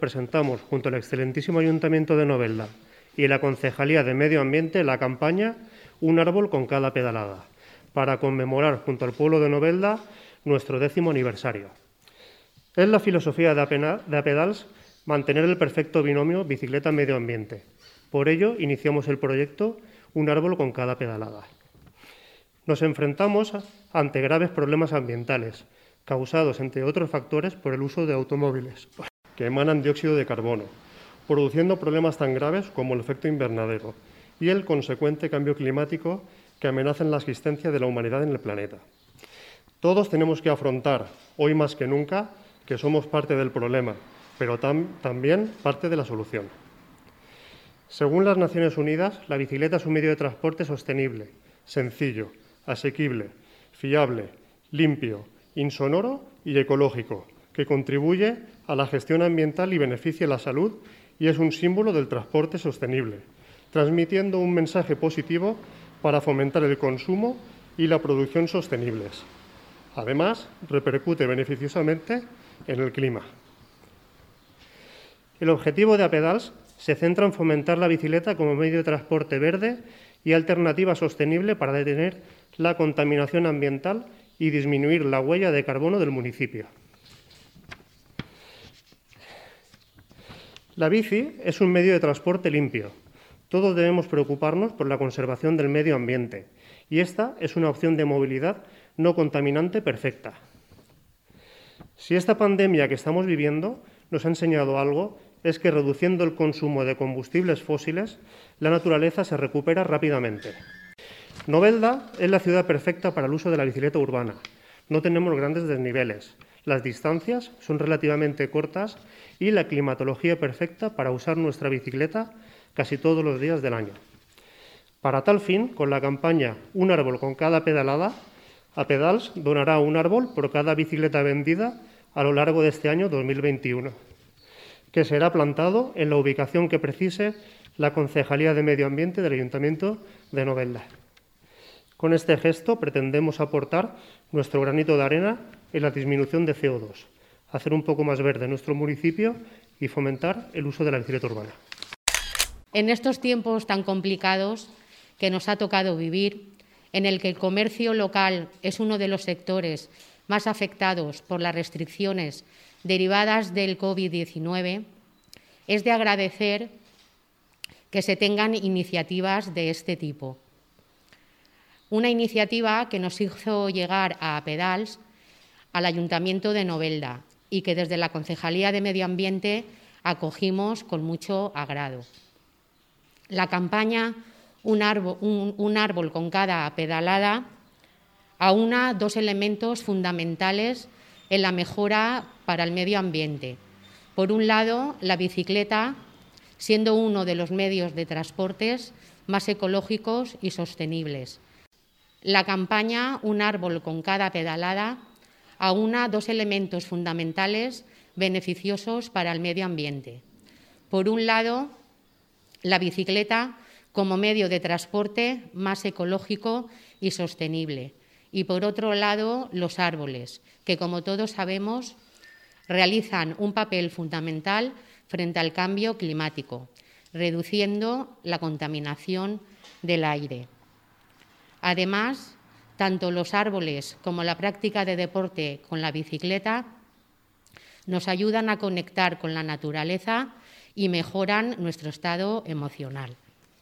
presentamos, junto al excelentísimo Ayuntamiento de Novelda y la Concejalía de Medio Ambiente, la campaña Un árbol con cada pedalada, para conmemorar junto al pueblo de Novelda nuestro 10º aniversario. Es la filosofía de Apedals mantener el perfecto binomio bicicleta-medio ambiente. Por ello, iniciamos el proyecto Un árbol con cada pedalada. Nos enfrentamos ante graves problemas ambientales, causados, entre otros factores, por el uso de automóviles, que emanan dióxido de carbono, produciendo problemas tan graves como el efecto invernadero y el consecuente cambio climático que amenazan la existencia de la humanidad en el planeta. Todos tenemos que afrontar, hoy más que nunca, que somos parte del problema, pero también parte de la solución. Según las Naciones Unidas, la bicicleta es un medio de transporte sostenible, sencillo, asequible, fiable, limpio, insonoro y ecológico, que contribuye a la gestión ambiental y beneficia la salud y es un símbolo del transporte sostenible, transmitiendo un mensaje positivo para fomentar el consumo y la producción sostenibles. Además, repercute beneficiosamente en el clima. El objetivo de Apedals se centra en fomentar la bicicleta como medio de transporte verde y alternativa sostenible para detener la contaminación ambiental y disminuir la huella de carbono del municipio. La bici es un medio de transporte limpio. Todos debemos preocuparnos por la conservación del medio ambiente y esta es una opción de movilidad no contaminante perfecta. Si esta pandemia que estamos viviendo nos ha enseñado algo, es que reduciendo el consumo de combustibles fósiles, la naturaleza se recupera rápidamente. Novelda es la ciudad perfecta para el uso de la bicicleta urbana. No tenemos grandes desniveles, las distancias son relativamente cortas y la climatología perfecta para usar nuestra bicicleta casi todos los días del año. Para tal fin, con la campaña Un árbol con cada pedalada, Apedals donará un árbol por cada bicicleta vendida a lo largo de este año 2021, que será plantado en la ubicación que precise la Concejalía de Medio Ambiente del Ayuntamiento de Novelda. Con este gesto pretendemos aportar nuestro granito de arena en la disminución de CO2, hacer un poco más verde nuestro municipio y fomentar el uso de la bicicleta urbana. En estos tiempos tan complicados que nos ha tocado vivir, en el que el comercio local es uno de los sectores más afectados por las restricciones derivadas del COVID-19, es de agradecer que se tengan iniciativas de este tipo. Una iniciativa que nos hizo llegar a Apedals, al Ayuntamiento de Novelda, y que desde la Concejalía de Medio Ambiente acogimos con mucho agrado. La campaña Un árbol con cada pedalada aúna dos elementos fundamentales en la mejora para el medio ambiente. Por un lado, la bicicleta, siendo uno de los medios de transportes más ecológicos y sostenibles. La campaña Un árbol con cada pedalada aúna dos elementos fundamentales beneficiosos para el medio ambiente. Por un lado, la bicicleta como medio de transporte más ecológico y sostenible. Y por otro lado, los árboles, que como todos sabemos, realizan un papel fundamental frente al cambio climático, reduciendo la contaminación del aire. Además, tanto los árboles como la práctica de deporte con la bicicleta nos ayudan a conectar con la naturaleza y mejoran nuestro estado emocional.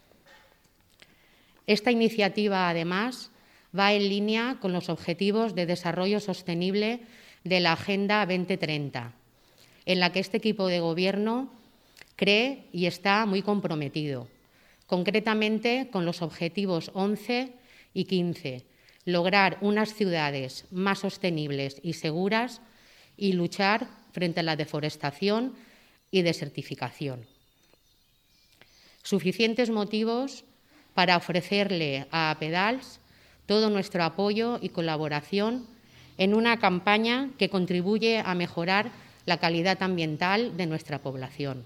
Esta iniciativa, además, va en línea con los Objetivos de Desarrollo Sostenible de la Agenda 2030, en la que este equipo de Gobierno cree y está muy comprometido, concretamente con los Objetivos 11 y 15, lograr unas ciudades más sostenibles y seguras y luchar frente a la deforestación y desertificación. Suficientes motivos para ofrecerle a Apedals todo nuestro apoyo y colaboración en una campaña que contribuye a mejorar la calidad ambiental de nuestra población.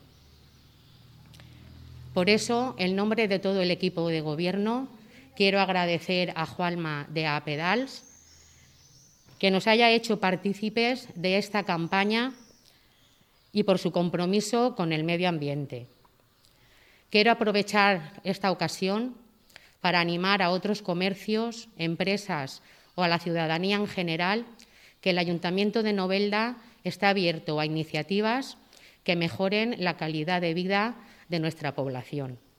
Por eso, en nombre de todo el equipo de Gobierno, quiero agradecer a Juanma de Apedals que nos haya hecho partícipes de esta campaña y por su compromiso con el medio ambiente. Quiero aprovechar esta ocasión para animar a otros comercios, empresas o a la ciudadanía en general que el Ayuntamiento de Novelda está abierto a iniciativas que mejoren la calidad de vida de nuestra población.